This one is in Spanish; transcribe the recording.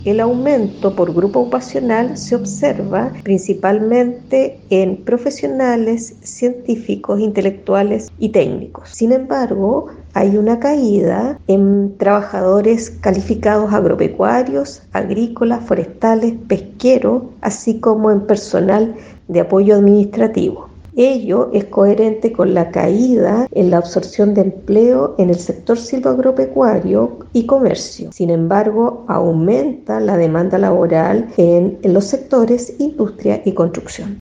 El aumento por grupo ocupacional se observa principalmente en profesionales, científicos, intelectuales y técnicos. Sin embargo, hay una caída en trabajadores calificados agropecuarios, agrícolas, forestales, pesqueros, así como en personal de apoyo administrativo. Ello es coherente con la caída en la absorción de empleo en el sector silvoagropecuario y comercio. Sin embargo, aumenta la demanda laboral en los sectores industria y construcción.